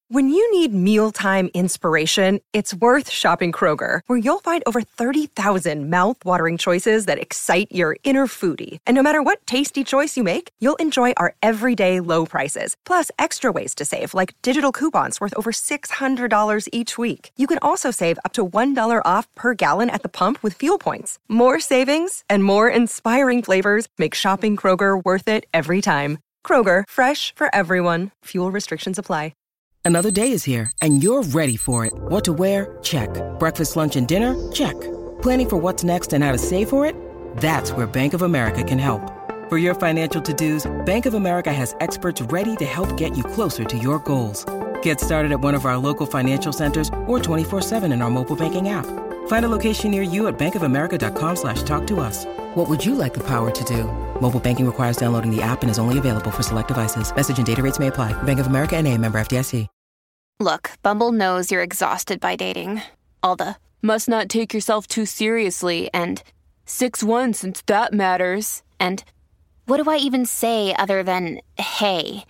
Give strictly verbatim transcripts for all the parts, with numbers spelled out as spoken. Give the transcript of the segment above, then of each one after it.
When you need mealtime inspiration, it's worth shopping Kroger, where you'll find over thirty thousand mouth-watering choices that excite your inner foodie. And no matter what tasty choice you make, you'll enjoy our everyday low prices, plus extra ways to save, like digital coupons worth over six hundred dollars each week. You can also save up to one dollar off per gallon at the pump with fuel points. More savings and more inspiring flavors make shopping Kroger worth it every time. Kroger, fresh for everyone. Fuel restrictions apply. Another day is here, and you're ready for it. What to wear? Check. Breakfast, lunch, and dinner? Check. Planning for what's next and how to save for it? That's where Bank of America can help. For your financial to-dos, Bank of America has experts ready to help get you closer to your goals. Get started at one of our local financial centers or twenty-four seven in our mobile banking app. Find a location near you at bankofamerica.com slash talk to us. What would you like the power to do? Mobile banking requires downloading the app and is only available for select devices. Message and data rates may apply. Bank of America N A, member F D I C. Look, Bumble knows you're exhausted by dating. All the, must not take yourself too seriously, and six one since that matters. And what do I even say other than, hey?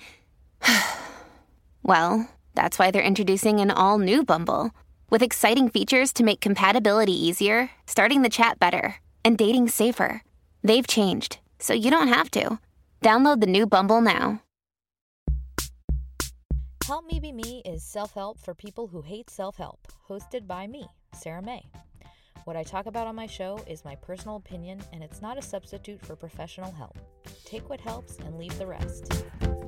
Well, that's why they're introducing an all-new Bumble, with exciting features to make compatibility easier, starting the chat better, and dating safer. They've changed, so you don't have to. Download the new Bumble now. Help Me Be Me is self-help for people who hate self-help, hosted by me, Sarah May. What I talk about on my show is my personal opinion, and it's not a substitute for professional help. Take what helps and leave the rest.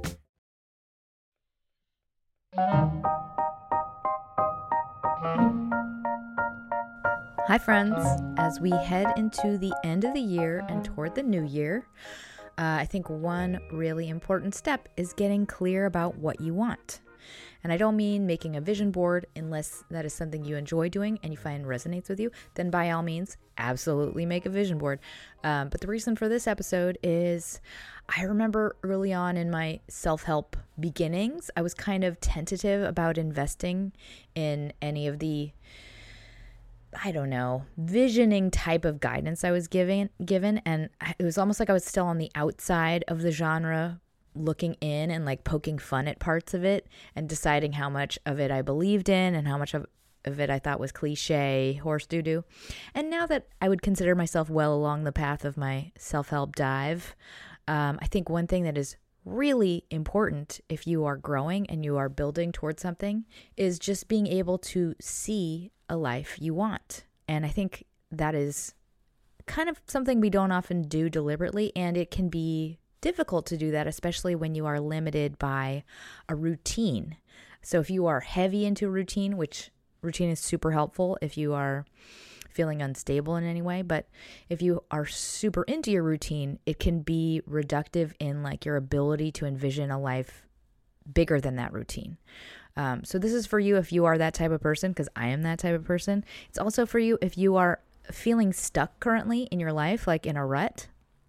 Hi friends, as we head into the end of the year and toward the new year, uh, I think one really important step is getting clear about what you want. And I don't mean making a vision board unless that is something you enjoy doing and you find resonates with you, then by all means, absolutely make a vision board. Um, but the reason for this episode is I remember early on in my self-help beginnings, I was kind of tentative about investing in any of the I don't know, visioning type of guidance I was giving, given. And it was almost like I was still on the outside of the genre, looking in and like poking fun at parts of it and deciding how much of it I believed in and how much of, of it I thought was cliche, horse doo-doo. And now that I would consider myself well along the path of my self-help dive, um, I think one thing that is really important if you are growing and you are building towards something is just being able to see a life you want. And I think that is kind of something we don't often do deliberately, and it can be difficult to do that, especially when you are limited by a routine. So if you are heavy into routine, which routine is super helpful if you are feeling unstable in any way, but if you are super into your routine, it can be reductive in like your ability to envision a life bigger than that routine. Um, so this is for you if you are that type of person, because I am that type of person. It's also for you if you are feeling stuck currently in your life, like in a rut.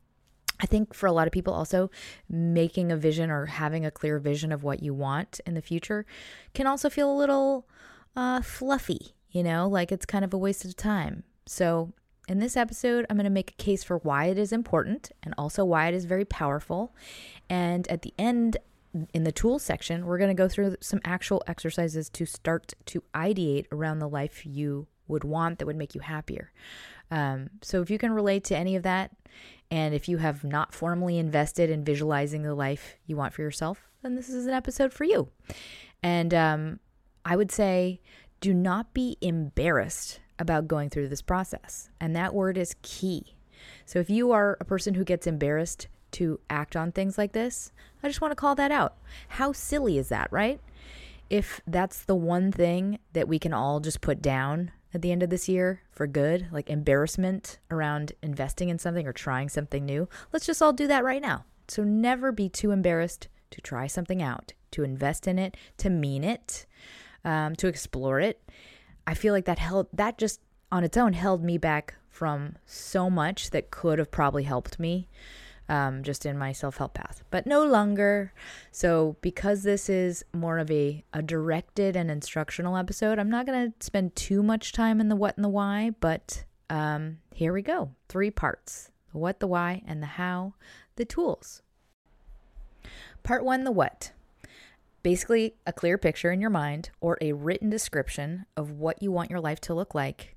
I think for a lot of people also, making a vision or having a clear vision of what you want in the future can also feel a little uh, fluffy, you know, like it's kind of a waste of time. So in this episode, I'm going to make a case for why it is important and also why it is very powerful. And at the end, in the tools section, we're going to go through some actual exercises to start to ideate around the life you would want that would make you happier. Um, so if you can relate to any of that, and if you have not formally invested in visualizing the life you want for yourself, then this is an episode for you. And um, I would say, do not be embarrassed about going through this process. And that word is key. So if you are a person who gets embarrassed to act on things like this, I just want to call that out. How silly is that, right? If that's the one thing that we can all just put down at the end of this year for good, like embarrassment around investing in something or trying something new, let's just all do that right now. So never be too embarrassed to try something out, to invest in it, to mean it, um, to explore it. I feel like that held, that just on its own held me back from so much that could have probably helped me um, just in my self-help path, but no longer. So because this is more of a, a directed and instructional episode, I'm not going to spend too much time in the what and the why, but um, here we go. Three parts: the what, the why, and the how, the tools. Part one, the what. Basically, a clear picture in your mind or a written description of what you want your life to look like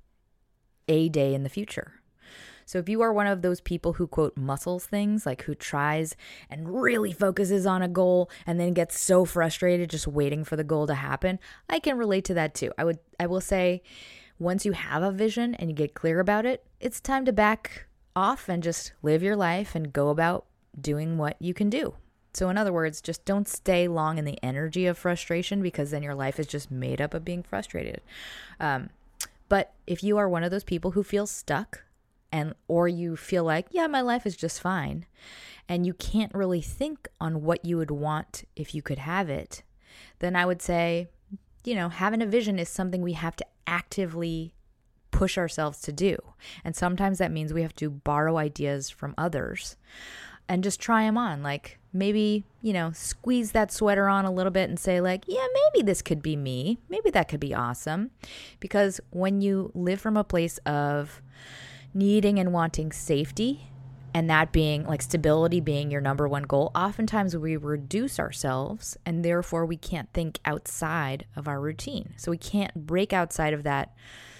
a day in the future. So if you are one of those people who, quote, muscles things, like who tries and really focuses on a goal and then gets so frustrated just waiting for the goal to happen, I can relate to that too. I would, I will say, once you have a vision and you get clear about it, it's time to back off and just live your life and go about doing what you can do. So in other words, just don't stay long in the energy of frustration, because then your life is just made up of being frustrated. Um, but if you are one of those people who feels stuck, and or you feel like, yeah, my life is just fine, and you can't really think on what you would want if you could have it, then I would say, you know, having a vision is something we have to actively push ourselves to do. And sometimes that means we have to borrow ideas from others and just try them on. Like maybe, you know, squeeze that sweater on a little bit and say like, yeah, maybe this could be me. Maybe that could be awesome. Because when you live from a place of needing and wanting safety, and that being like stability being your number one goal, oftentimes we reduce ourselves and therefore we can't think outside of our routine. So we can't break outside of that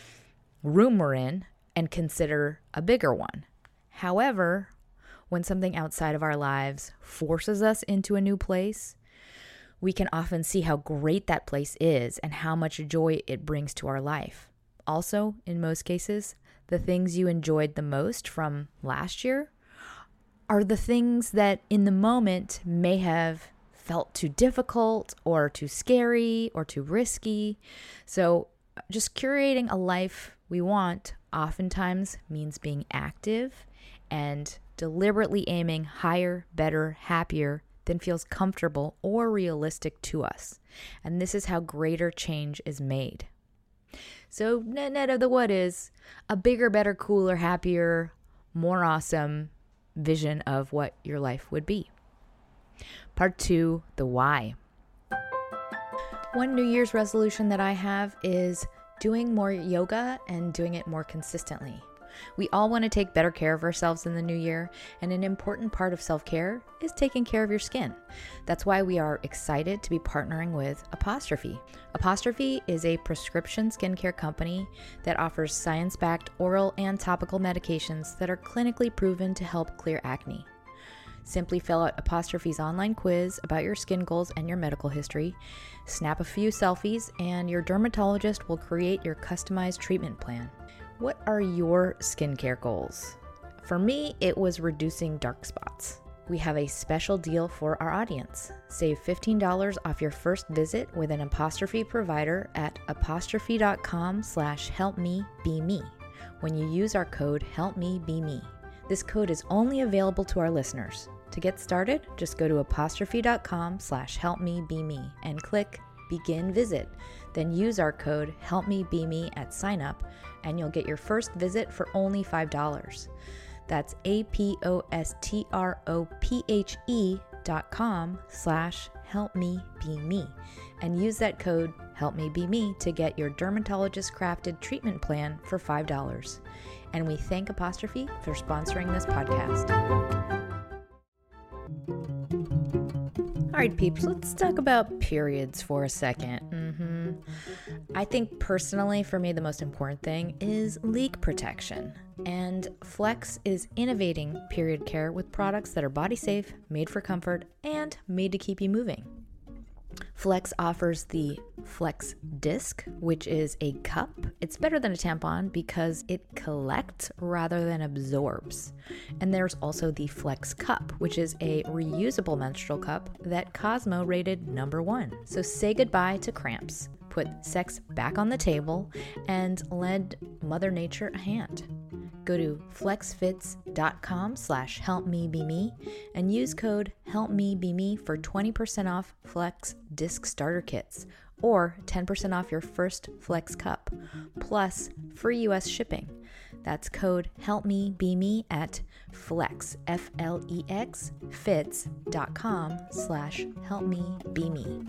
room we're in and consider a bigger one. However, when something outside of our lives forces us into a new place, we can often see how great that place is and how much joy it brings to our life. Also, in most cases, the things you enjoyed the most from last year are the things that in the moment may have felt too difficult or too scary or too risky. So just curating a life we want oftentimes means being active and deliberately aiming higher, better, happier than feels comfortable or realistic to us. And this is how greater change is made. So net net of the what is a bigger, better, cooler, happier, more awesome vision of what your life would be. Part two, the why. One New Year's resolution that I have is doing more yoga and doing it more consistently. We all want to take better care of ourselves in the new year, and an important part of self-care is taking care of your skin. That's why we are excited to be partnering with Apostrophe. Apostrophe is a prescription skincare company that offers science-backed oral and topical medications that are clinically proven to help clear acne. Simply fill out Apostrophe's online quiz about your skin goals and your medical history, snap a few selfies, and your dermatologist will create your customized treatment plan. What are your skincare goals? For me, it was reducing dark spots. We have a special deal for our audience. Save fifteen dollars off your first visit with an Apostrophe provider at apostrophe.com slash help me be me when you use our code help me be me. This code is only available to our listeners. To get started, just go to apostrophe.com slash help me be me and click begin visit. Then use our code help me be me at sign up and you'll get your first visit for only five dollars. That's A-P-O-S-T-R-O-P-H-E dot com slash help me be me and use that code help me be me to get your dermatologist crafted treatment plan for five dollars. And we thank Apostrophe for sponsoring this podcast. All right, peeps, let's talk about periods for a second. Mm-hmm. I think personally, for me, the most important thing is leak protection. And Flex is innovating period care with products that are body safe, made for comfort, and made to keep you moving. Flex offers the Flex Disc, which is a cup. It's better than a tampon because it collects rather than absorbs. And there's also the Flex Cup, which is a reusable menstrual cup that Cosmo rated number one. So say goodbye to cramps, put sex back on the table, and lend Mother Nature a hand. Go to flexfits.com slash helpmebeme and use code helpmebeme for twenty percent off Flex Disc Starter Kits or ten percent off your first Flex Cup, plus free U S shipping. That's code helpmebeme at flex, F L E X, fits.com slash helpmebeme.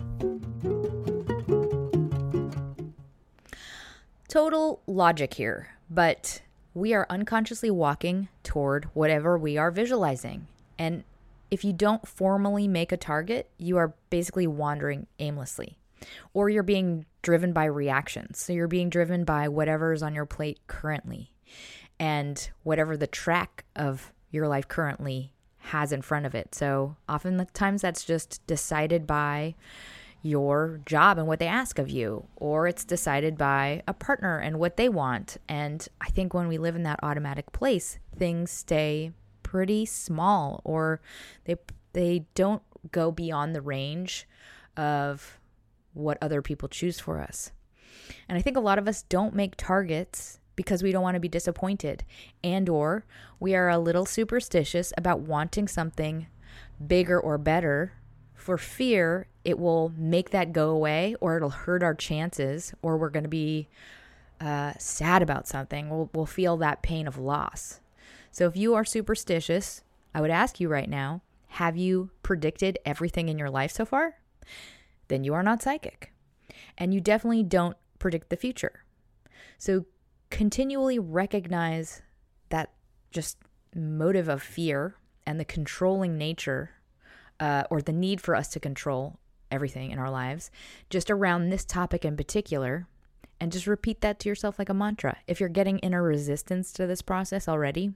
Total logic here, but we are unconsciously walking toward whatever we are visualizing. And if you don't formally make a target, you are basically wandering aimlessly, or you're being driven by reactions. So you're being driven by whatever is on your plate currently and whatever the track of your life currently has in front of it. So oftentimes that's just decided by your job and what they ask of you, or it's decided by a partner and what they want. And I think when we live in that automatic place, things stay pretty small, or they they don't go beyond the range of what other people choose for us. And I think a lot of us don't make targets because we don't want to be disappointed, and or we are a little superstitious about wanting something bigger or better for fear it will make that go away, or it'll hurt our chances, or we're going to be uh, sad about something. We'll, we'll feel that pain of loss. So if you are superstitious, I would ask you right now, have you predicted everything in your life so far? Then you are not psychic. And you definitely don't predict the future. So continually recognize that just motive of fear and the controlling nature uh, or the need for us to control everything in our lives, just around this topic in particular, and just repeat that to yourself like a mantra. If you're getting inner resistance to this process already,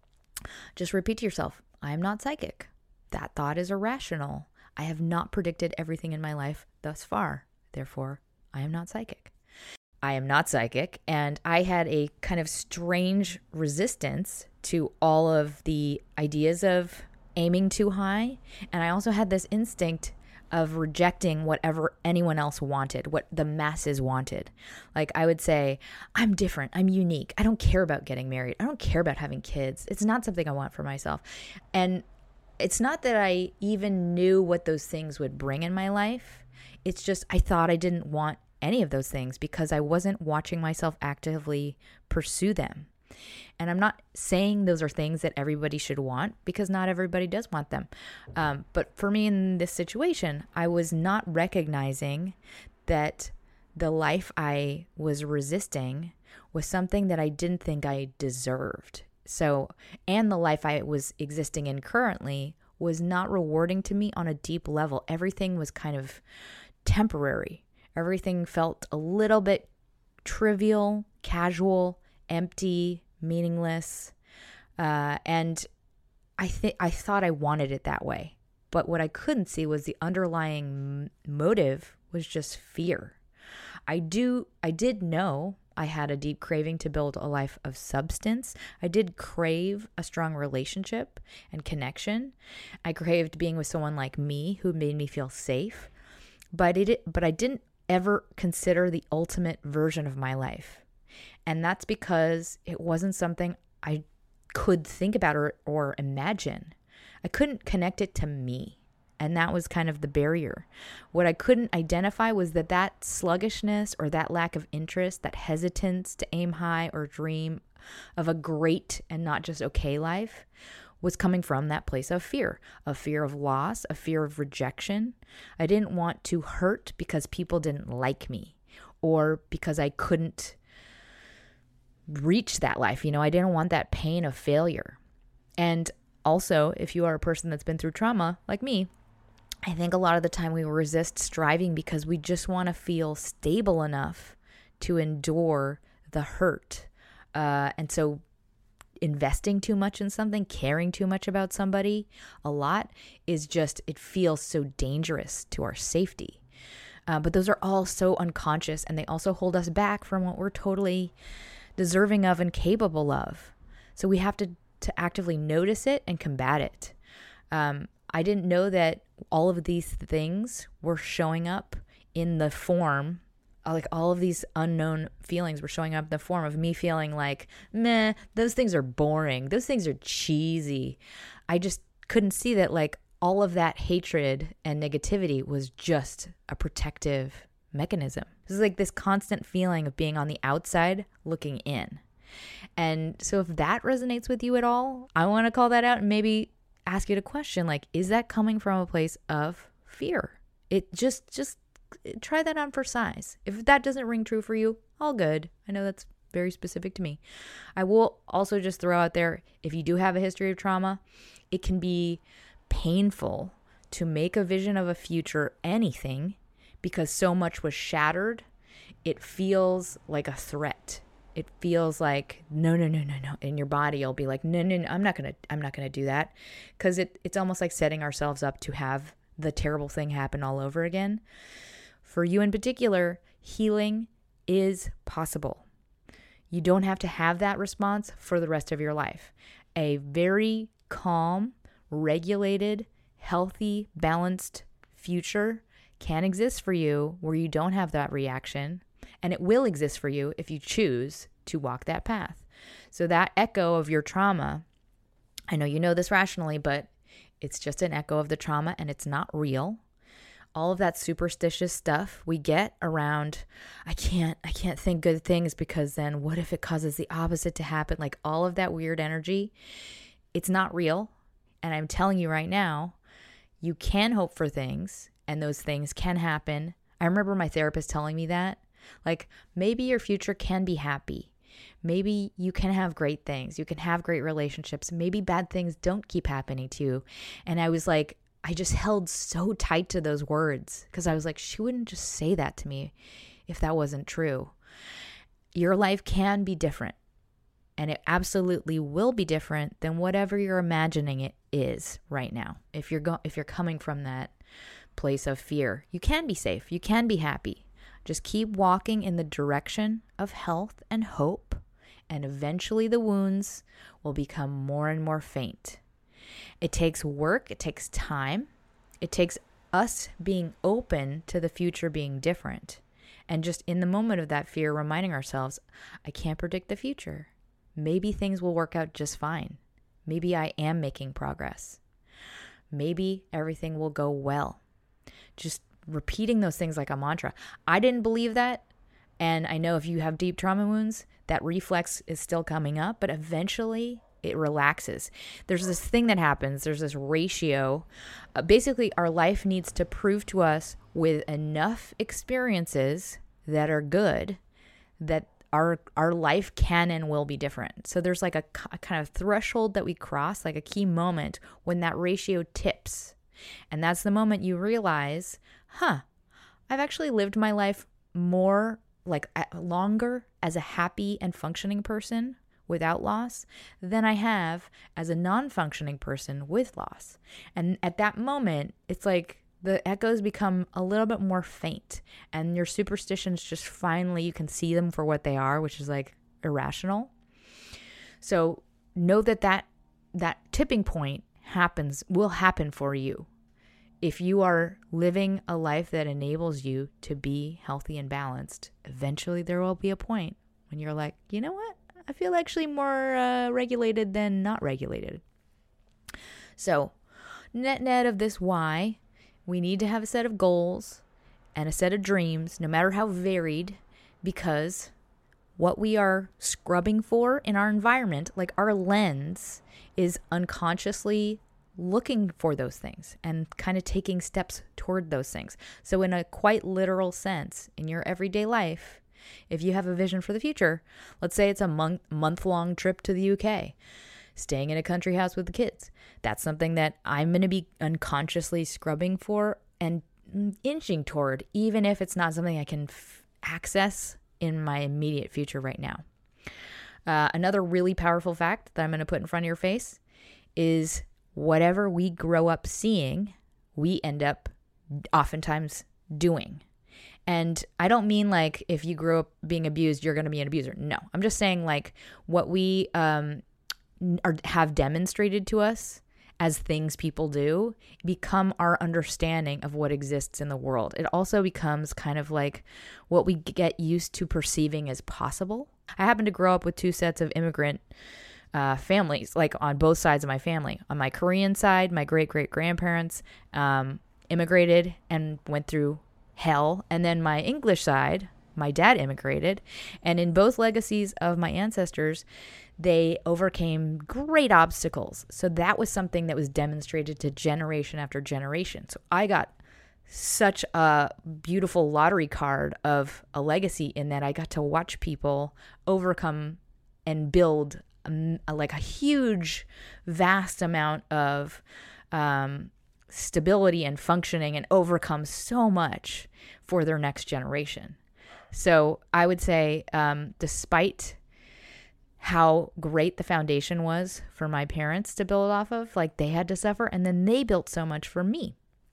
just repeat to yourself, I am not psychic. That thought is irrational. I have not predicted everything in my life thus far. Therefore, I am not psychic. I am not psychic, and I had a kind of strange resistance to all of the ideas of aiming too high, and I also had this instinct of rejecting whatever anyone else wanted, what the masses wanted. Like I would say, I'm different, I'm unique, I don't care about getting married, I don't care about having kids, it's not something I want for myself. And it's not that I even knew what those things would bring in my life, it's just I thought I didn't want any of those things because I wasn't watching myself actively pursue them. And I'm not saying those are things that everybody should want, because not everybody does want them. Um, but for me in this situation, I was not recognizing that the life I was resisting was something that I didn't think I deserved. So, and the life I was existing in currently was not rewarding to me on a deep level. Everything was kind of temporary. Everything felt a little bit trivial, casual, empty, meaningless, uh, and I think I thought I wanted it that way. But what I couldn't see was the underlying m- motive was just fear. I do, I did know I had a deep craving to build a life of substance. I did crave a strong relationship and connection. I craved being with someone like me who made me feel safe. But it, but I didn't ever consider the ultimate version of my life. And that's because it wasn't something I could think about or, or imagine. I couldn't connect it to me. And that was kind of the barrier. What I couldn't identify was that that sluggishness or that lack of interest, that hesitance to aim high or dream of a great and not just okay life, was coming from that place of fear, a fear of loss, a fear of rejection. I didn't want to hurt because people didn't like me or because I couldn't reach that life. You know, I didn't want that pain of failure. And also, if you are a person that's been through trauma like me, I think a lot of the time we resist striving because we just want to feel stable enough to endure the hurt. Uh, and so investing too much in something, caring too much about somebody a lot is just, it feels so dangerous to our safety. Uh, but those are all so unconscious, and they also hold us back from what we're totally deserving of and capable of. So we have to, to actively notice it and combat it. Um, I didn't know that all of these things were showing up in the form, like all of these unknown feelings were showing up in the form of me feeling like, meh, those things are boring. Those things are cheesy. I just couldn't see that like all of that hatred and negativity was just a protective mechanism. This is like this constant feeling of being on the outside looking in. And so if that resonates with you at all, I want to call that out and maybe ask you to question, like, is that coming from a place of fear? It just, just try that on for size. If that doesn't ring true for you, all good. I know that's very specific to me. I will also just throw out there, if you do have a history of trauma, it can be painful to make a vision of a future anything because so much was shattered. It feels like a threat. It feels like, no, no, no, no, no. In your body, you'll be like, no, no, no, I'm not going to, I'm not going to do that. Because it, it's almost like setting ourselves up to have the terrible thing happen all over again. For you in particular, healing is possible. You don't have to have that response for the rest of your life. A very calm, regulated, healthy, balanced future can exist for you where you don't have that reaction. And it will exist for you if you choose to walk that path. So that echo of your trauma, I know you know this rationally, but it's just an echo of the trauma and it's not real. All of that superstitious stuff we get around, I can't, I can't think good things because then what if it causes the opposite to happen? Like all of that weird energy, it's not real. And I'm telling you right now, you can hope for things and those things can happen. I remember my therapist telling me that. Like, maybe your future can be happy. Maybe you can have great things. You can have great relationships. Maybe bad things don't keep happening to you. And I was like, I just held so tight to those words because I was like, she wouldn't just say that to me if that wasn't true. Your life can be different. And it absolutely will be different than whatever you're imagining it is right now. If you're go- if you're coming from that place of fear, you can be safe. You can be happy. Just keep walking in the direction of health and hope, and eventually the wounds will become more and more faint. It takes work. It takes time. It takes us being open to the future being different. And just in the moment of that fear, reminding ourselves, I can't predict the future. Maybe things will work out just fine. Maybe I am making progress. Maybe everything will go well. Just repeating those things like a mantra. I didn't believe that. And I know if you have deep trauma wounds, that reflex is still coming up, but eventually it relaxes. There's this thing that happens. There's this ratio. Uh, basically, our life needs to prove to us with enough experiences that are good that our our life can and will be different. So there's like a, a kind of threshold that we cross, like a key moment when that ratio tips. And that's the moment you realize, huh, I've actually lived my life more, like longer as a happy and functioning person without loss than I have as a non-functioning person with loss. And at that moment, it's like the echoes become a little bit more faint and your superstitions just finally, you can see them for what they are, which is like irrational. So know that that, that tipping point happens, will happen for you. If you are living a life that enables you to be healthy and balanced, eventually there will be a point when you're like, you know what? I feel actually more uh, regulated than not regulated. So, net net of this why, we need to have a set of goals and a set of dreams, no matter how varied, because what we are scrubbing for in our environment, like our lens, is unconsciously looking for those things and kind of taking steps toward those things. So in a quite literal sense, in your everyday life, if you have a vision for the future, let's say it's a month, month-long trip to the U K, staying in a country house with the kids. That's something that I'm going to be unconsciously scrubbing for and inching toward, even if it's not something I can f- access in my immediate future right now. Uh, another really powerful fact that I'm going to put in front of your face is whatever we grow up seeing, we end up oftentimes doing. And I don't mean like if you grow up being abused, you're going to be an abuser. No, I'm just saying like what we um, are, have demonstrated to us as things people do become our understanding of what exists in the world. It also becomes kind of like what we get used to perceiving as possible. I happen to grow up with two sets of immigrant uh, families, like on both sides of my family. On my Korean side, my great-great-grandparents um, immigrated and went through hell. And then my English side, my dad immigrated. And in both legacies of my ancestors, they overcame great obstacles. So that was something that was demonstrated to generation after generation. So I got such a beautiful lottery card of a legacy in that I got to watch people overcome and build a, like a huge, vast amount of um, stability and functioning and overcome so much for their next generation. So I would say, um, despite how great the foundation was for my parents to build off of, like they had to suffer, and then they built so much for me.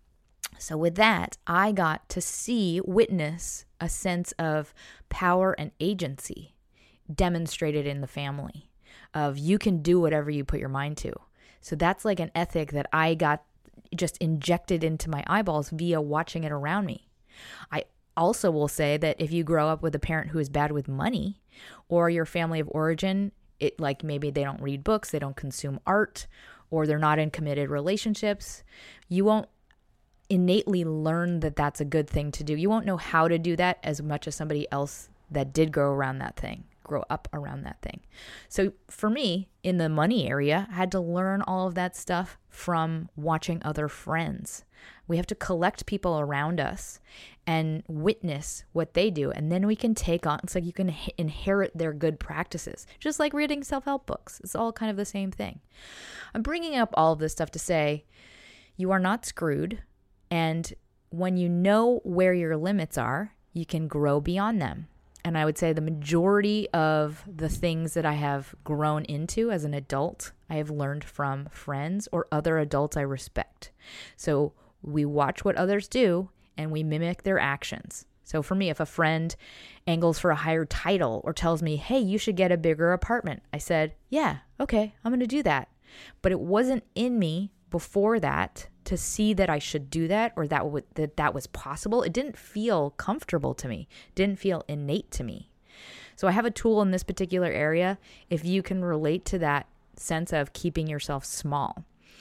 So with that, I got to see, witness a sense of power and agency demonstrated in the family of you can do whatever you put your mind to. So that's like an ethic that I got just injected into my eyeballs via watching it around me. I also will say that if you grow up with a parent who is bad with money, or your family of origin, it like maybe they don't read books, they don't consume art, or they're not in committed relationships, you won't innately learn that that's a good thing to do. You won't know how to do that as much as somebody else that did grow around that thing, grow up around that thing. So for me, in the money area, I had to learn all of that stuff from watching other friends. We have to collect people around us and witness what they do. And then we can take on, it's like you can h- inherit their good practices, just like reading self-help books. It's all kind of the same thing. I'm bringing up all of this stuff to say you are not screwed. And when you know where your limits are, you can grow beyond them. And I would say the majority of the things that I have grown into as an adult, I have learned from friends or other adults I respect. So we watch what others do and we mimic their actions. So for me, if a friend angles for a higher title or tells me, hey, you should get a bigger apartment, I said, yeah, okay, I'm going to do that. But it wasn't in me before that to see that I should do that or that w- that that was possible. It didn't feel comfortable to me. It didn't feel innate to me. So I have a tool in this particular area if you can relate to that sense of keeping yourself small.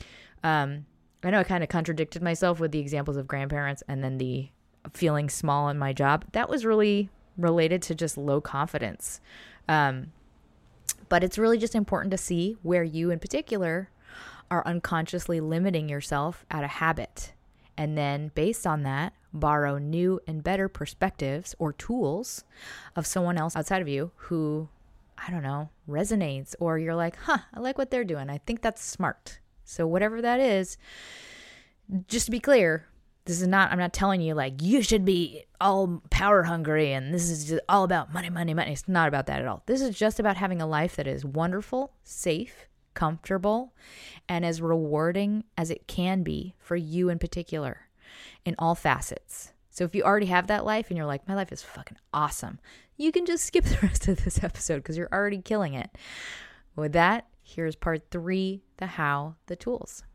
Um, I know I kind of contradicted myself with the examples of grandparents and then the feeling small in my job. That was really related to just low confidence. Um, but it's really just important to see where you in particular are unconsciously limiting yourself out of habit. And then based on that, borrow new and better perspectives or tools of someone else outside of you who, I don't know, resonates, or you're like, huh, I like what they're doing. I think that's smart. So whatever that is, just to be clear, this is not, I'm not telling you like, you should be all power hungry and this is just all about money, money, money. It's not about that at all. This is just about having a life that is wonderful, safe, comfortable, and as rewarding as it can be for you in particular in all facets. So if you already have that life and you're like, my life is fucking awesome, you can just skip the rest of this episode because you're already killing it. With that, here's part three, the how, the tools.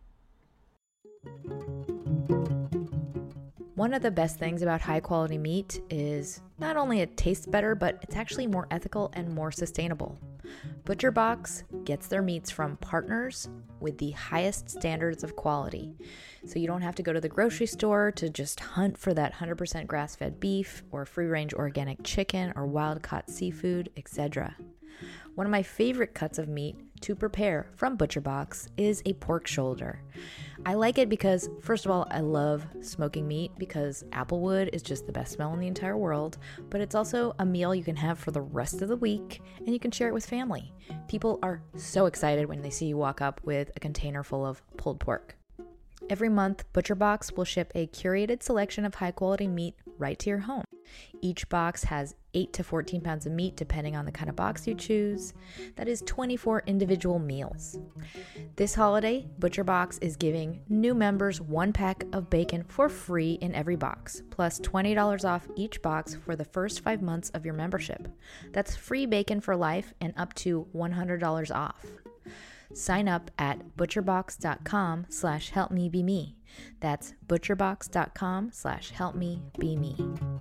One of the best things about high quality meat is not only it tastes better, but it's actually more ethical and more sustainable. ButcherBox gets their meats from partners with the highest standards of quality. So you don't have to go to the grocery store to just hunt for that one hundred percent grass-fed beef or free-range organic chicken or wild-caught seafood, et cetera. One of my favorite cuts of meat to prepare from ButcherBox is a pork shoulder. I like it because, first of all, I love smoking meat because applewood is just the best smell in the entire world, but it's also a meal you can have for the rest of the week and you can share it with family. People are so excited when they see you walk up with a container full of pulled pork. Every month, ButcherBox will ship a curated selection of high-quality meat right to your home. Each box has eight to fourteen pounds of meat depending on the kind of box you choose. That is twenty-four individual meals. This holiday, ButcherBox is giving new members one pack of bacon for free in every box, plus twenty dollars off each box for the first five months of your membership. That's free bacon for life and up to one hundred dollars off. Sign up at butcherbox.com slash help me be me. That's butcherbox.com slash help me be me.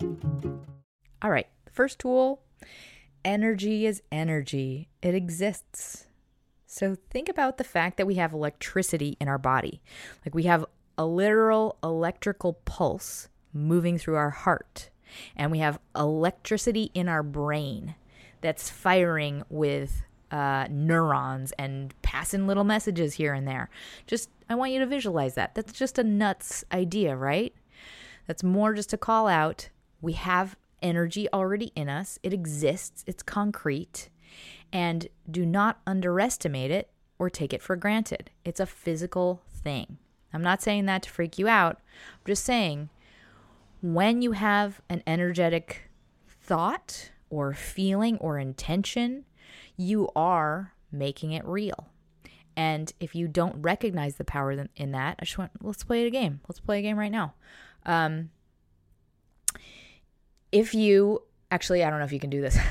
All right, first tool, energy is energy. It exists. So think about the fact that we have electricity in our body. Like we have a literal electrical pulse moving through our heart. And we have electricity in our brain that's firing with Uh, neurons and passing little messages here and there. Just, I want you to visualize that. That's just a nuts idea, right? That's more just to call out. We have energy already in us. It exists. It's concrete. And do not underestimate it or take it for granted. It's a physical thing. I'm not saying that to freak you out. I'm just saying when you have an energetic thought or feeling or intention, you are making it real. And if you don't recognize the power in that, I just want, let's play a game. Let's play a game right now. Um, if you, actually, I don't know if you can do this.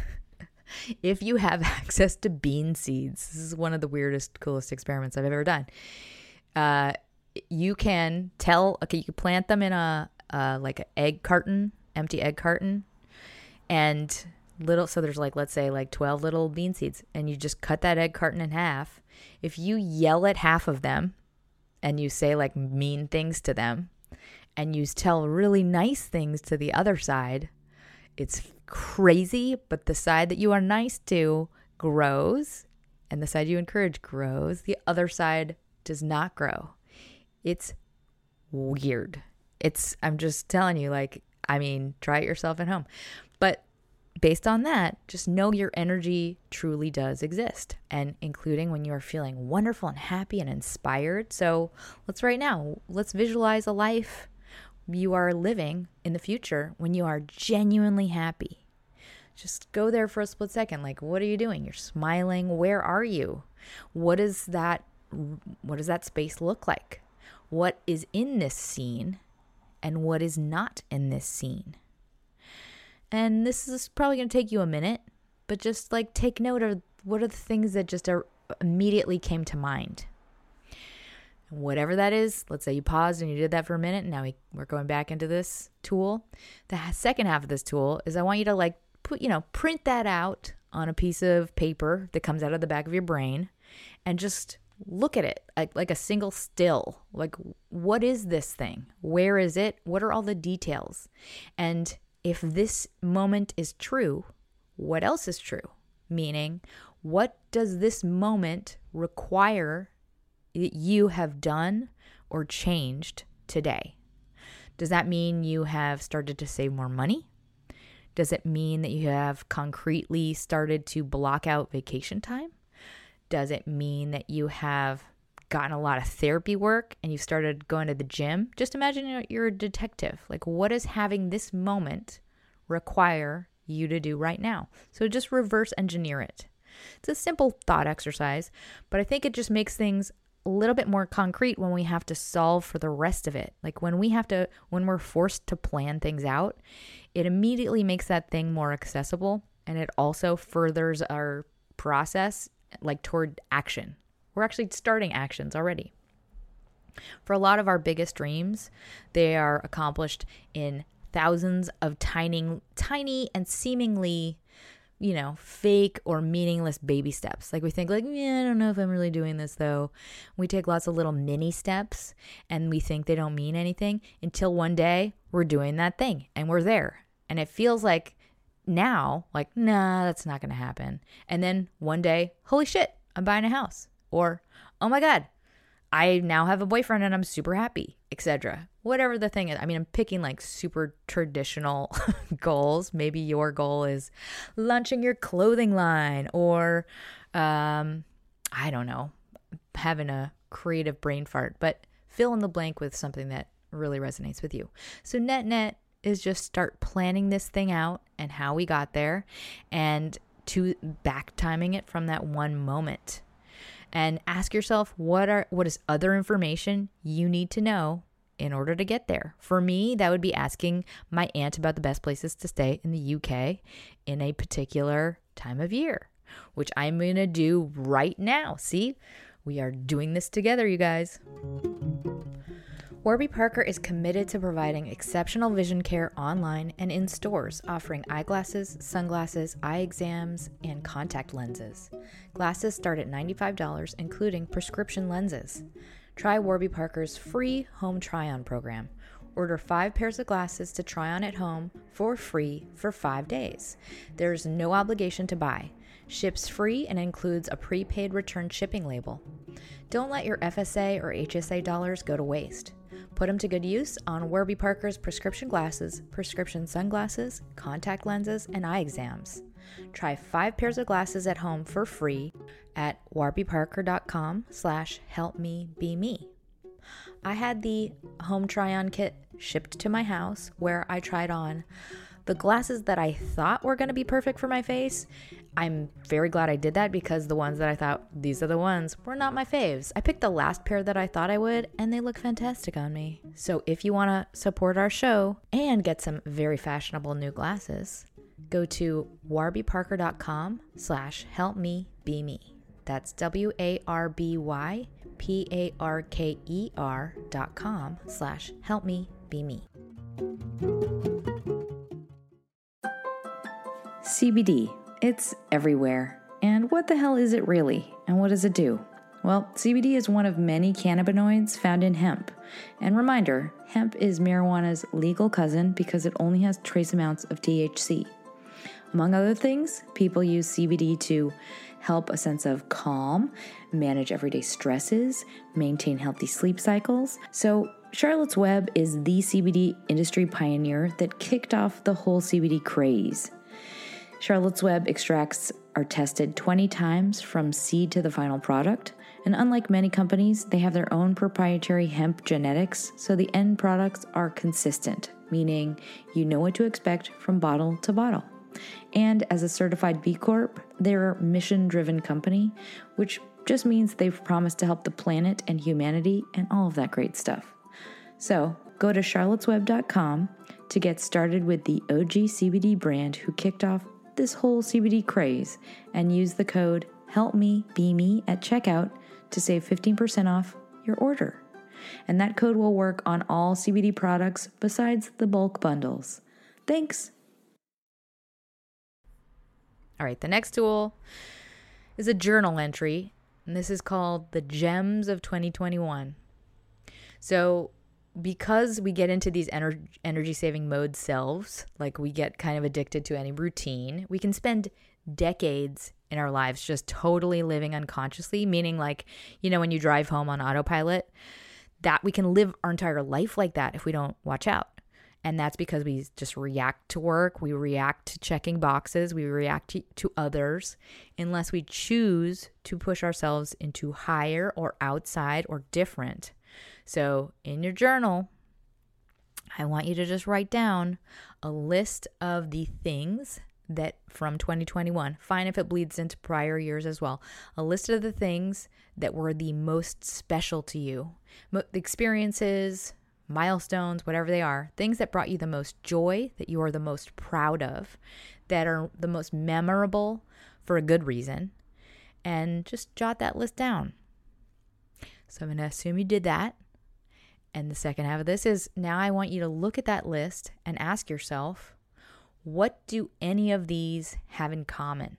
If you have access to bean seeds, this is one of the weirdest, coolest experiments I've ever done. Uh, you can tell, okay, you can plant them in a, uh, like an egg carton, empty egg carton, and little, so there's like, let's say like twelve little bean seeds, and you just cut that egg carton in half. If you yell at half of them and you say like mean things to them and you tell really nice things to the other side, it's crazy, but the side that you are nice to grows and the side you encourage grows. The other side does not grow. It's weird. It's, I'm just telling you, like, I mean, try it yourself at home. But based on that, just know your energy truly does exist, and including when you are feeling wonderful and happy and inspired. So let's right now, let's visualize a life you are living in the future when you are genuinely happy. Just go there for a split second. Like, what are you doing? You're smiling. Where are you? What is that? What does that space look like? What is in this scene and what is not in this scene? And this is probably going to take you a minute, but just like take note of what are the things that just are immediately came to mind. Whatever that is, let's say you paused and you did that for a minute, and now we, we're going back into this tool. The second half of this tool is I want you to like put, you know, print that out on a piece of paper that comes out of the back of your brain and just look at it like, like a single still. Like, what is this thing? Where is it? What are all the details? And if this moment is true, what else is true? Meaning, what does this moment require that you have done or changed today? Does that mean you have started to save more money? Does it mean that you have concretely started to block out vacation time? Does it mean that you have gotten a lot of therapy work and you've started going to the gym? Just imagine you're a detective. Like, what does having this moment require you to do right now? So just reverse engineer it. It's a simple thought exercise, but I think it just makes things a little bit more concrete when we have to solve for the rest of it. Like when we have to, when we're forced to plan things out, it immediately makes that thing more accessible, and it also furthers our process like toward action. We're actually starting actions already. For a lot of our biggest dreams, they are accomplished in thousands of tiny, tiny and seemingly, you know, fake or meaningless baby steps. Like we think like, yeah, I don't know if I'm really doing this though. We take lots of little mini steps and we think they don't mean anything until one day we're doing that thing and we're there. And it feels like now, like, nah, that's not going to happen. And then one day, holy shit, I'm buying a house. Or, oh my God, I now have a boyfriend and I'm super happy, et cetera. Whatever the thing is. I mean, I'm picking like super traditional goals. Maybe your goal is launching your clothing line, or um, I don't know, having a creative brain fart, but fill in the blank with something that really resonates with you. So net net is just start planning this thing out and how we got there, and to back timing it from that one moment. And ask yourself, what are what is other information you need to know in order to get there? For me, that would be asking my aunt about the best places to stay in the U K in a particular time of year, which I'm going to do right now. See, we are doing this together, you guys. Warby Parker is committed to providing exceptional vision care online and in stores, offering eyeglasses, sunglasses, eye exams, and contact lenses. Glasses start at ninety-five dollars, including prescription lenses. Try Warby Parker's free home try-on program. Order five pairs of glasses to try on at home for free for five days. There's no obligation to buy. Ships free and includes a prepaid return shipping label. Don't let your F S A or H S A dollars go to waste. Put them to good use on Warby Parker's prescription glasses, prescription sunglasses, contact lenses, and eye exams. Try five pairs of glasses at home for free at warbyparker.com slash help me be me. I had the home try-on kit shipped to my house where I tried on the glasses that I thought were going to be perfect for my face. I'm very glad I did that because the ones that I thought these are the ones were not my faves. I picked the last pair that I thought I would and they look fantastic on me. So if you want to support our show and get some very fashionable new glasses, go to warbyparker.com slash help me be me. That's W A R B Y P A R K E R dot com slash help me be me. C B D. It's everywhere. And what the hell is it really? And what does it do? Well, C B D is one of many cannabinoids found in hemp. And reminder, hemp is marijuana's legal cousin because it only has trace amounts of T H C. Among other things, people use C B D to help a sense of calm, manage everyday stresses, maintain healthy sleep cycles. So Charlotte's Web is the C B D industry pioneer that kicked off the whole C B D craze. Charlotte's Web extracts are tested twenty times from seed to the final product, and unlike many companies, they have their own proprietary hemp genetics, so the end products are consistent, meaning you know what to expect from bottle to bottle. And as a certified B Corp, they're a mission-driven company, which just means they've promised to help the planet and humanity and all of that great stuff. So go to charlottes web dot com to get started with the O G C B D brand who kicked off this whole C B D craze, and use the code HELPMEBEME at checkout to save fifteen percent off your order. And that code will work on all C B D products besides the bulk bundles. Thanks. All right, the next tool is a journal entry, and this is called the Gems of twenty twenty-one. So because we get into these ener- energy-saving mode selves, like we get kind of addicted to any routine, we can spend decades in our lives just totally living unconsciously, meaning like, you know, when you drive home on autopilot, that we can live our entire life like that if we don't watch out. And that's because we just react to work, we react to checking boxes, we react to, to others, unless we choose to push ourselves into higher or outside or different. So in your journal, I want you to just write down a list of the things that from twenty twenty-one, fine if it bleeds into prior years as well, a list of the things that were the most special to you, the experiences, milestones, whatever they are, things that brought you the most joy, that you are the most proud of, that are the most memorable for a good reason, and just jot that list down. So I'm going to assume you did that. And the second half of this is now I want you to look at that list and ask yourself, what do any of these have in common?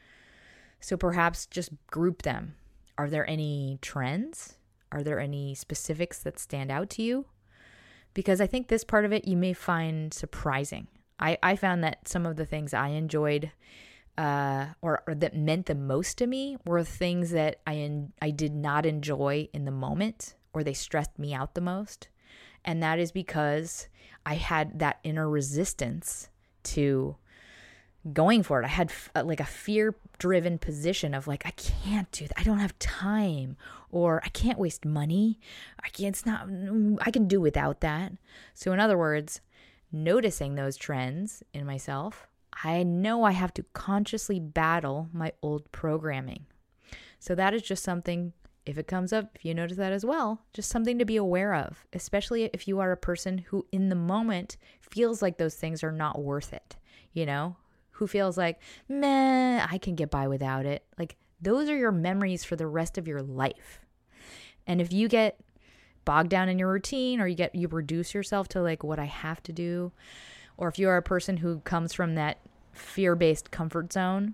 So perhaps just group them. Are there any trends? Are there any specifics that stand out to you? Because I think this part of it you may find surprising. I, I found that some of the things I enjoyed uh, or, or that meant the most to me were things that I en- I did not enjoy in the moment, or they stressed me out the most. And that is because I had that inner resistance to going for it. I had f- like a fear-driven position of like, I can't do that. I don't have time, or I can't waste money. I can't, it's not, I can do without that. So in other words, noticing those trends in myself, I know I have to consciously battle my old programming. So that is just something, if it comes up, if you notice that as well, just something to be aware of, especially if you are a person who in the moment feels like those things are not worth it, you know, who feels like, meh, I can get by without it. Like those are your memories for the rest of your life. And if you get bogged down in your routine, or you get, you reduce yourself to like what I have to do, or if you are a person who comes from that fear-based comfort zone,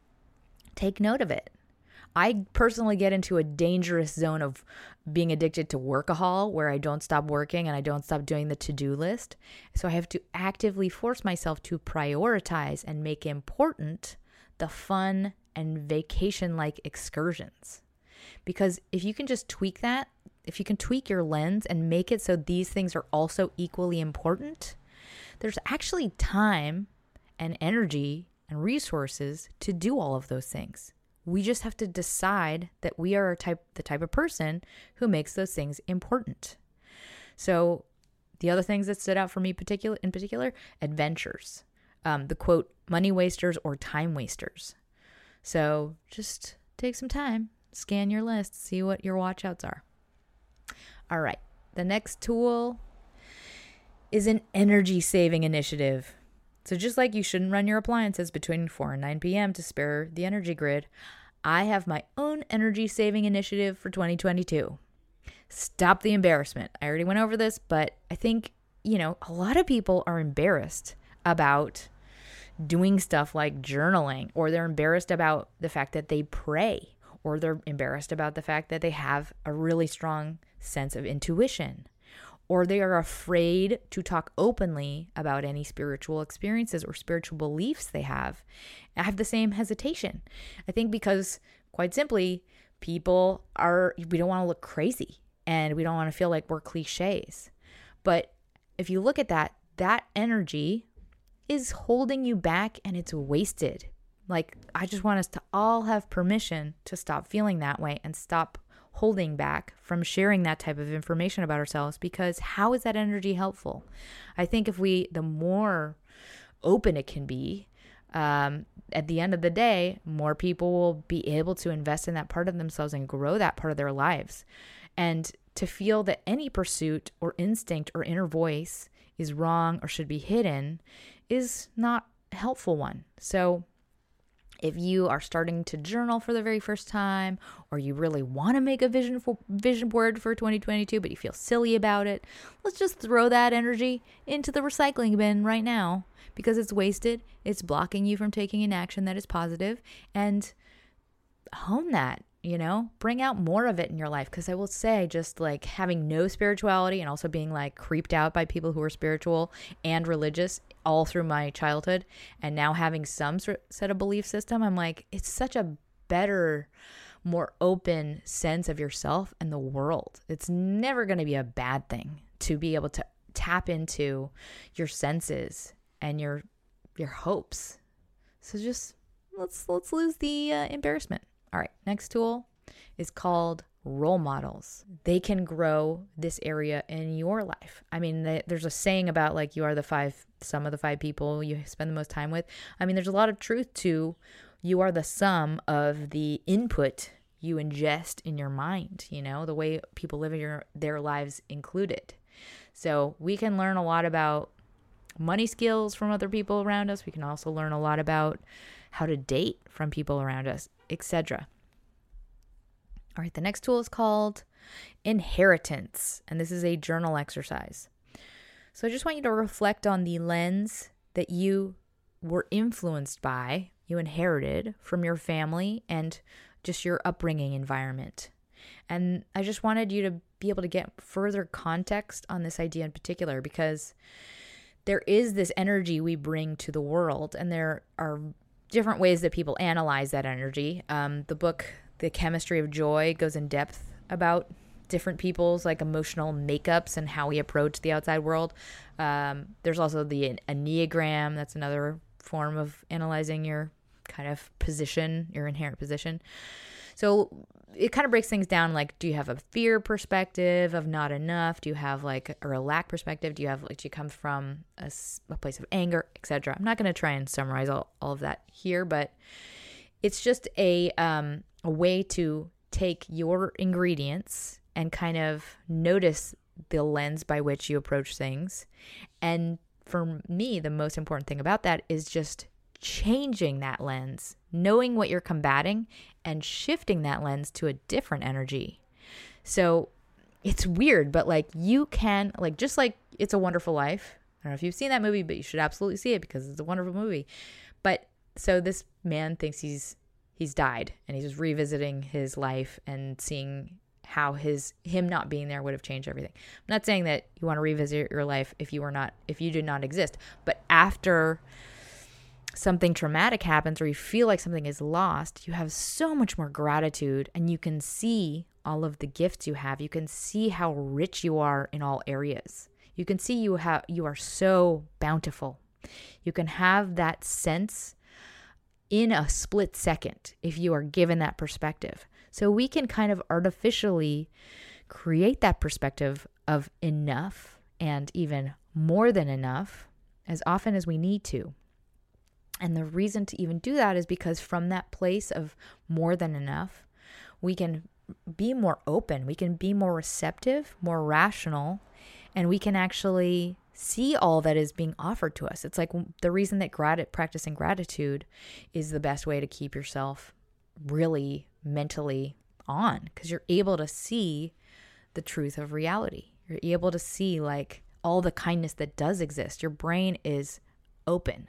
take note of it. I personally get into a dangerous zone of being addicted to workahol, where I don't stop working and I don't stop doing the to-do list. So I have to actively force myself to prioritize and make important the fun and vacation-like excursions. Because if you can just tweak that, if you can tweak your lens and make it so these things are also equally important, there's actually time and energy and resources to do all of those things. We just have to decide that we are a type, the type of person who makes those things important. So the other things that stood out for me particular in particular, adventures. Um, the quote, money wasters or time wasters. So just take some time, scan your list, see what your watch outs are. All right. The next tool is an energy saving initiative. So just like you shouldn't run your appliances between four and nine p.m. to spare the energy grid, I have my own energy saving initiative for twenty twenty-two. Stop the embarrassment. I already went over this, but I think, you know, a lot of people are embarrassed about doing stuff like journaling, or they're embarrassed about the fact that they pray, or they're embarrassed about the fact that they have a really strong sense of intuition, or they are afraid to talk openly about any spiritual experiences or spiritual beliefs they have. I have the same hesitation. I think because, quite simply, people are, we don't want to look crazy and we don't want to feel like we're cliches. But if you look at that, that energy is holding you back and it's wasted. Like, I just want us to all have permission to stop feeling that way and stop holding back from sharing that type of information about ourselves, because how is that energy helpful? I think if we, the more open it can be, um, at the end of the day, more people will be able to invest in that part of themselves and grow that part of their lives. And to feel that any pursuit or instinct or inner voice is wrong or should be hidden is not a helpful one. So if you are starting to journal for the very first time, or you really want to make a vision for, vision board for twenty twenty-two, but you feel silly about it, let's just throw that energy into the recycling bin right now, because it's wasted. It's blocking you from taking an action that is positive, and hone that, you know, bring out more of it in your life. Because I will say, just like having no spirituality and also being like creeped out by people who are spiritual and religious all through my childhood, and now having some set of belief system, I'm like, it's such a better, more open sense of yourself and the world. It's never going to be a bad thing to be able to tap into your senses and your your hopes. So just let's let's lose the uh, embarrassment. All right, next tool is called role models. They can grow this area in your life. I mean, the, there's a saying about like you are the five, some of the five people you spend the most time with. I mean, there's a lot of truth to you are the sum of the input you ingest in your mind, you know, the way people live your, their lives included. So we can learn a lot about money skills from other people around us. We can also learn a lot about how to date from people around us, et cetera. All right, the next tool is called inheritance, and this is a journal exercise. So I just want you to reflect on the lens that you were influenced by, you inherited from your family and just your upbringing environment. And I just wanted you to be able to get further context on this idea in particular, because there is this energy we bring to the world, and there are different ways that people analyze that energy. Um, the book, The Chemistry of Joy, goes in depth about different people's like emotional makeups and how we approach the outside world. Um, there's also the Enneagram. That's another form of analyzing your kind of position, your inherent position. So it kind of breaks things down. Like, do you have a fear perspective of not enough? Do you have like, or a lack perspective? Do you have like, do you come from a, a place of anger, et cetera? I'm not going to try and summarize all, all of that here, but it's just a, um, a way to take your ingredients and kind of notice the lens by which you approach things. And for me, the most important thing about that is just changing that lens, knowing what you're combating and shifting that lens to a different energy. So it's weird, but like you can, like, just like It's a Wonderful Life. I don't know if you've seen that movie, but you should absolutely see it because it's a wonderful movie. But so this man thinks he's he's died, and he's just revisiting his life and seeing how his him not being there would have changed everything. I'm not saying that you want to revisit your life if you were not if you did not exist, but after something traumatic happens or you feel like something is lost, you have so much more gratitude, and you can see all of the gifts you have. You can see how rich you are in all areas. You can see you have you are so bountiful. You can have that sense in a split second if you are given that perspective. So we can kind of artificially create that perspective of enough and even more than enough as often as we need to. And the reason to even do that is because from that place of more than enough, we can be more open, we can be more receptive, more rational, and we can actually see all that is being offered to us. It's like the reason that grat- practicing gratitude is the best way to keep yourself really mentally on, because you're able to see the truth of reality. You're able to see like all the kindness that does exist. Your brain is open.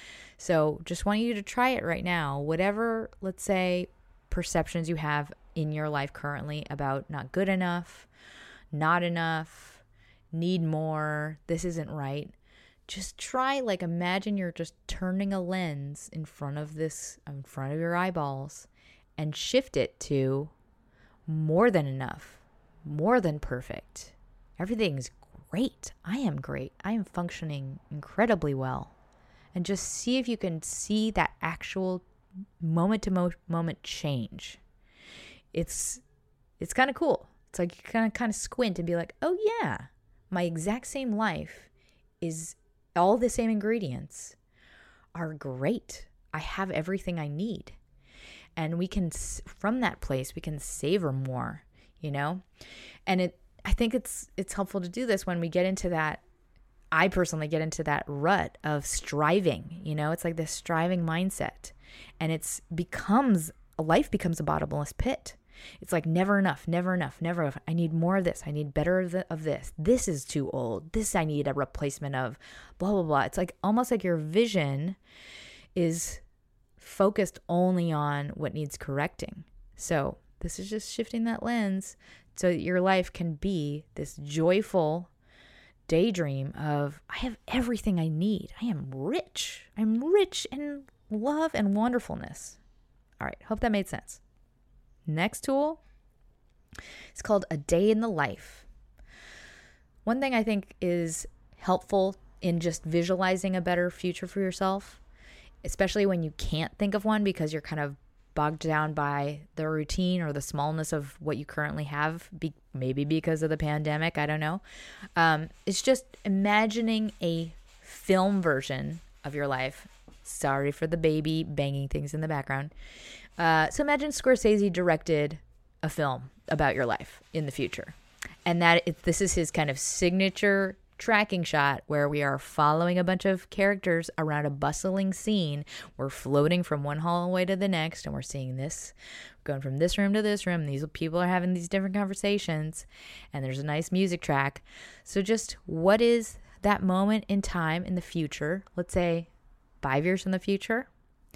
So just want you to try it right now. Whatever, let's say, perceptions you have in your life currently about not good enough, not enough, need more, this isn't right. Just try, like, imagine you're just turning a lens in front of this, in front of your eyeballs, and shift it to more than enough, more than perfect. Everything's great. I am great. I am functioning incredibly well. And just see if you can see that actual moment to mo- moment change. It's it's kind of cool. It's like you kind of kind of squint and be like, oh yeah, my exact same life is all the same ingredients are great. I have everything I need. And we can, from that place, we can savor more, you know? And it, I think it's it's helpful to do this when we get into that. I personally get into that rut of striving, you know? It's like this striving mindset. And it's becomes, life becomes a bottomless pit. It's like never enough, never enough, never enough. I need more of this. I need better of, the, of this. This is too old. This I need a replacement of, blah, blah, blah. It's like almost like your vision is focused only on what needs correcting. So this is just shifting that lens so that your life can be this joyful daydream of, I have everything I need. I am rich. I'm rich in love and wonderfulness. All right. Hope that made sense. Next tool is called A Day in the Life. One thing I think is helpful in just visualizing a better future for yourself, especially when you can't think of one because you're kind of bogged down by the routine or the smallness of what you currently have, be- maybe because of the pandemic, I don't know. Um, it's just imagining a film version of your life. Sorry for the baby banging things in the background. Uh, so imagine Scorsese directed a film about your life in the future. And that it, this is his kind of signature tracking shot where we are following a bunch of characters around a bustling scene. We're floating from one hallway to the next, and we're seeing this, going from this room to this room. These people are having these different conversations, and there's a nice music track. So just what is that moment in time in the future? Let's say five years in the future.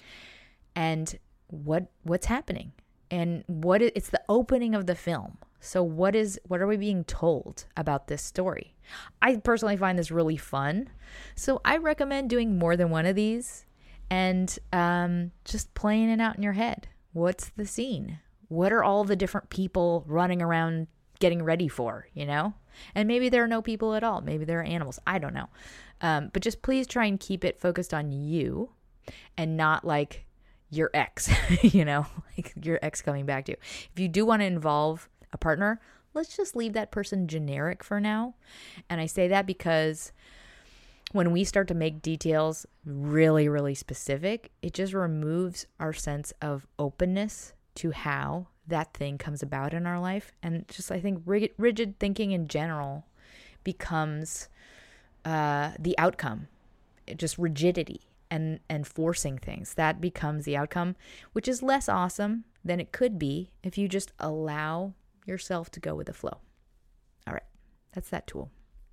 And what what's happening? And what is, it's the opening of the film. So what is what are we being told about this story? I personally find this really fun. So I recommend doing more than one of these and um, just playing it out in your head. What's the scene? What are all the different people running around getting ready for, you know? And maybe there are no people at all. Maybe there are animals. I don't know. Um, but just please try and keep it focused on you and not like your ex, you know, like your ex coming back to you. If you do want to involve a partner, let's just leave that person generic for now. And I say that because when we start to make details really, really specific, it just removes our sense of openness to how that thing comes about in our life. And just, I think rigid, rigid thinking in general becomes uh, the outcome, it just rigidity. And, and forcing things, that becomes the outcome, which is less awesome than it could be if you just allow yourself to go with the flow. All right, that's that tool.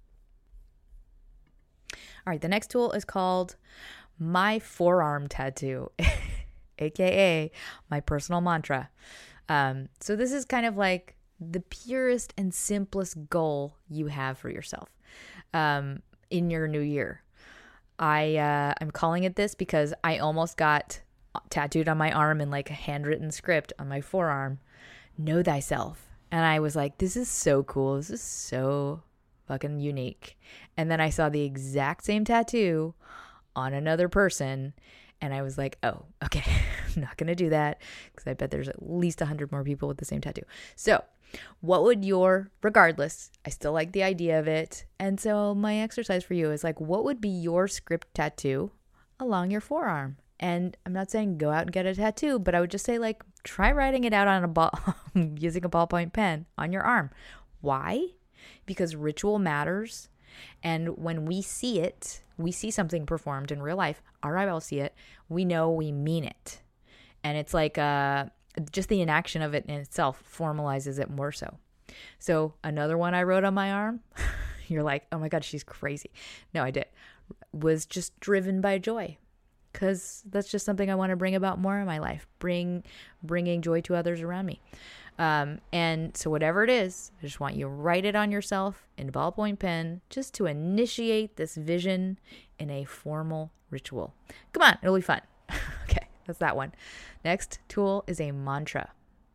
All right, the next tool is called My Forearm Tattoo, aka my personal mantra. Um, so this is kind of like the purest and simplest goal you have for yourself um, in your new year. I, uh, I'm calling it this because I almost got tattooed on my arm in like a handwritten script on my forearm, know thyself. And I was like, this is so cool. This is so fucking unique. And then I saw the exact same tattoo on another person. And I was like, oh, okay, I'm not going to do that because I bet there's at least one hundred more people with the same tattoo. So what would your, regardless, I still like the idea of it. And so my exercise for you is like, what would be your script tattoo along your forearm? And I'm not saying go out and get a tattoo, but I would just say like, try writing it out on a ball, using a ballpoint pen on your arm. Why? Because ritual matters. And when we see it, we see something performed in real life, our eyeballs see it, we know we mean it. And it's like uh, just the inaction of it in itself formalizes it more so. So another one I wrote on my arm, you're like, oh my God, she's crazy. No, I did. Was just driven by joy. Because that's just something I want to bring about more in my life, bring bringing joy to others around me. Um, and so whatever it is, I just want you to write it on yourself in a ballpoint pen just to initiate this vision in a formal ritual. Come on, it'll be fun. Okay, that's that one. Next tool is a mantra.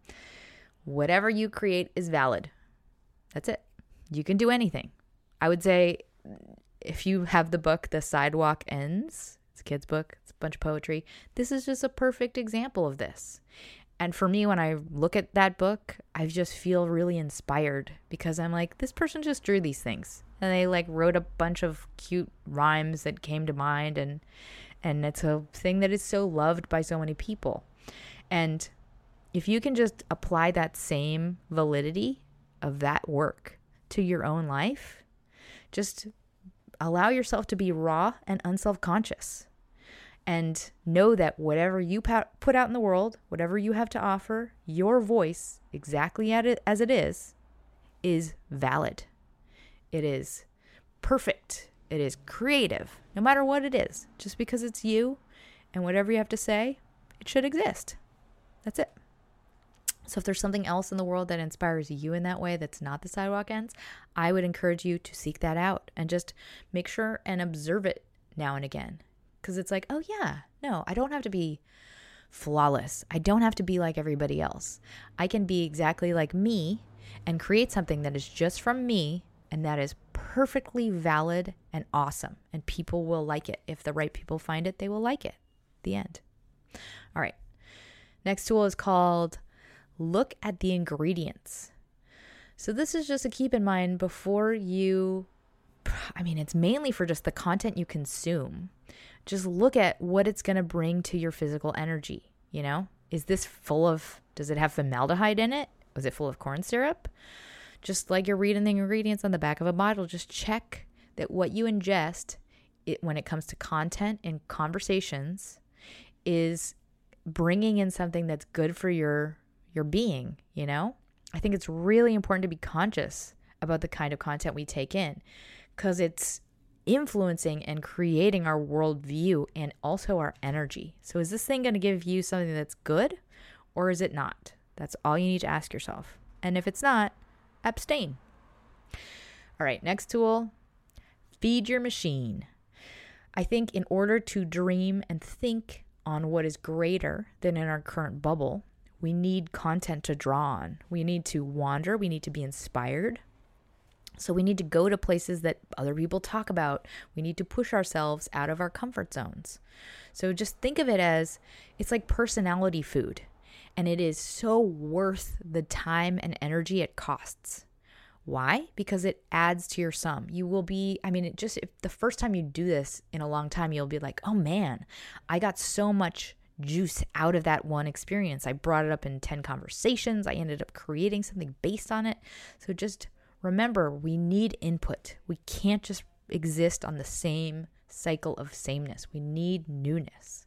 Whatever you create is valid. That's it. You can do anything. I would say if you have the book, The Sidewalk Ends, it's a kid's book, it's a bunch of poetry. This is just a perfect example of this. And for me, when I look at that book, I just feel really inspired because I'm like, this person just drew these things. And they like wrote a bunch of cute rhymes that came to mind. And, and it's a thing that is so loved by so many people. And if you can just apply that same validity of that work to your own life, just allow yourself to be raw and unself-conscious. And know that whatever you put out in the world, whatever you have to offer, your voice, exactly as it is, is valid. It is perfect. It is creative, no matter what it is. Just because it's you and whatever you have to say, it should exist. That's it. So if there's something else in the world that inspires you in that way that's not The Sidewalk Ends, I would encourage you to seek that out and just make sure and observe it now and again. Because it's like, oh yeah, no, I don't have to be flawless. I don't have to be like everybody else. I can be exactly like me and create something that is just from me and that is perfectly valid and awesome. And people will like it. If the right people find it, they will like it. The end. All right. Next tool is called Look at the Ingredients. So this is just to keep in mind before you, I mean, it's mainly for just the content you consume. Just look at what it's going to bring to your physical energy. You know, is this full of, does it have formaldehyde in it? Was it full of corn syrup? Just like you're reading the ingredients on the back of a bottle, just check that what you ingest it, when it comes to content and conversations is bringing in something that's good for your, your being, you know? I think it's really important to be conscious about the kind of content we take in because it's influencing and creating our worldview and also our energy. So is this thing going to give you something that's good or is it not? That's all you need to ask yourself. And if it's not, abstain. All right, next tool, feed your machine. I think in order to dream and think on what is greater than in our current bubble, we need content to draw on. We need to wander. We need to be inspired. So we need to go to places that other people talk about. We need to push ourselves out of our comfort zones. So just think of it as it's like personality food. And it is so worth the time and energy it costs. Why? Because it adds to your sum. You will be, I mean, it just, if the first time you do this in a long time, you'll be like, oh man, I got so much juice out of that one experience. I brought it up in ten conversations. I ended up creating something based on it. So just remember, we need input. We can't just exist on the same cycle of sameness. We need newness.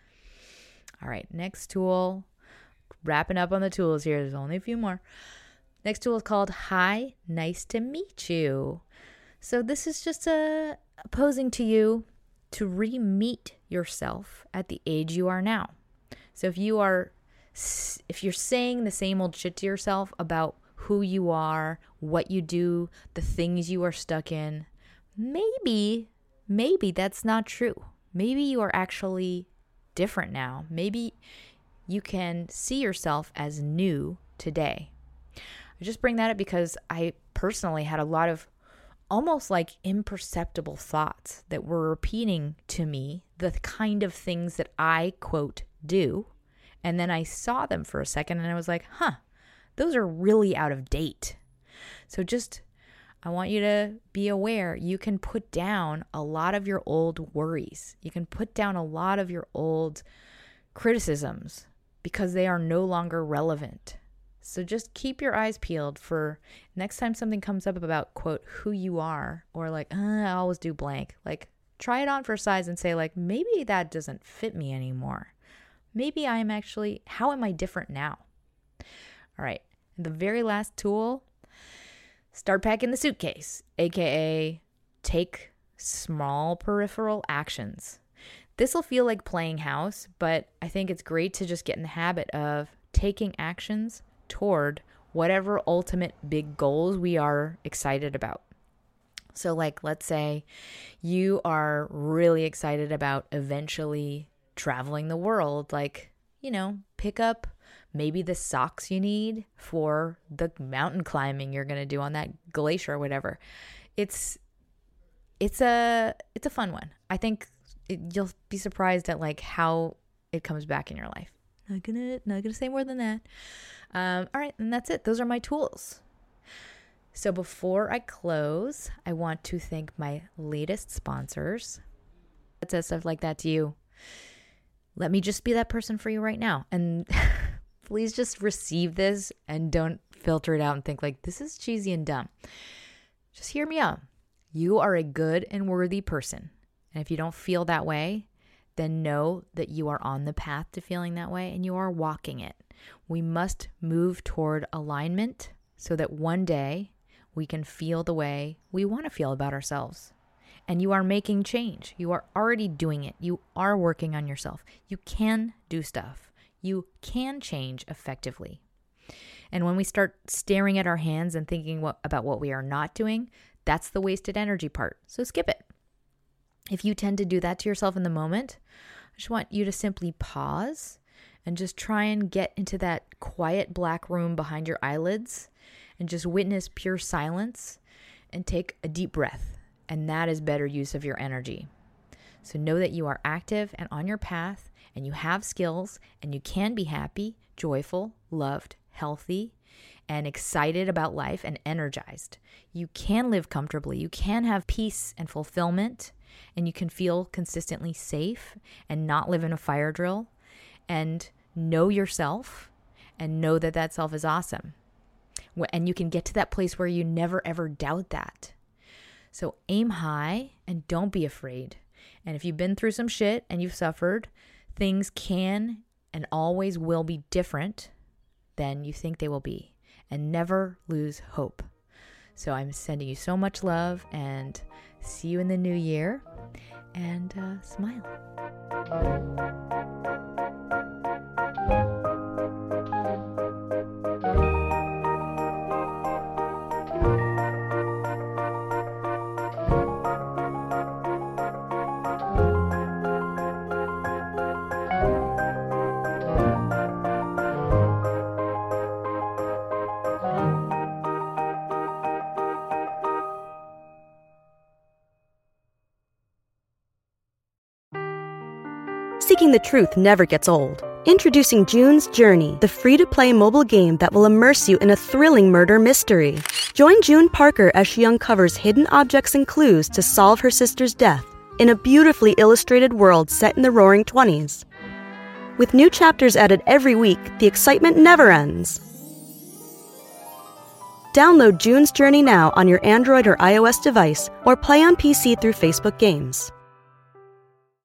All right, next tool. Wrapping up on the tools here. There's only a few more. Next tool is called Hi, Nice to Meet You. So this is just a posing to you to re-meet yourself at the age you are now. So if you are, if you're saying the same old shit to yourself about who you are, what you do, the things you are stuck in, maybe, maybe that's not true. Maybe you are actually different now. Maybe you can see yourself as new today. I just bring that up because I personally had a lot of almost like imperceptible thoughts that were repeating to me the kind of things that I, quote, do. And then I saw them for a second and I was like, huh, those are really out of date. So just, I want you to be aware you can put down a lot of your old worries. You can put down a lot of your old criticisms because they are no longer relevant. So just keep your eyes peeled for next time something comes up about, quote, who you are, or like, uh, I always do blank. Like, try it on for size and say, like, maybe that doesn't fit me anymore. Maybe I'm actually, how am I different now? All right. The very last tool, start packing the suitcase, A K A take small peripheral actions. This will feel like playing house, but I think it's great to just get in the habit of taking actions toward whatever ultimate big goals we are excited about. So like, let's say you are really excited about eventually traveling the world, like, you know, pick up maybe the socks you need for the mountain climbing you're going to do on that glacier or whatever. It's, it's a, it's a fun one. I think it, you'll be surprised at like how it comes back in your life. Not gonna, not gonna say more than that. Um, all right, and that's it. Those are my tools. So before I close, I want to thank my latest sponsors. That says stuff like that to you. Let me just be that person for you right now. And please just receive this and don't filter it out and think like, this is cheesy and dumb. Just hear me out. You are a good and worthy person. And if you don't feel that way, then know that you are on the path to feeling that way and you are walking it. We must move toward alignment so that one day we can feel the way we want to feel about ourselves. And you are making change. You are already doing it. You are working on yourself. You can do stuff. You can change effectively. And when we start staring at our hands and thinking what, about what we are not doing, that's the wasted energy part. So skip it. If you tend to do that to yourself in the moment, I just want you to simply pause and just try and get into that quiet black room behind your eyelids and just witness pure silence and take a deep breath. And that is better use of your energy. So know that you are active and on your path and you have skills and you can be happy, joyful, loved, healthy, and excited about life and energized. You can live comfortably. You can have peace and fulfillment, and you can feel consistently safe and not live in a fire drill, and know yourself and know that that self is awesome. And you can get to that place where you never ever doubt that. So aim high and don't be afraid. And if you've been through some shit and you've suffered, things can and always will be different than you think they will be. And never lose hope. So I'm sending you so much love and see you in the new year. And uh, smile. Seeking the truth never gets old. Introducing June's Journey, the free-to-play mobile game that will immerse you in a thrilling murder mystery. Join June Parker as she uncovers hidden objects and clues to solve her sister's death in a beautifully illustrated world set in the Roaring Twenties. With new chapters added every week, the excitement never ends. Download June's Journey now on your Android or iOS device or play on P C through Facebook Games.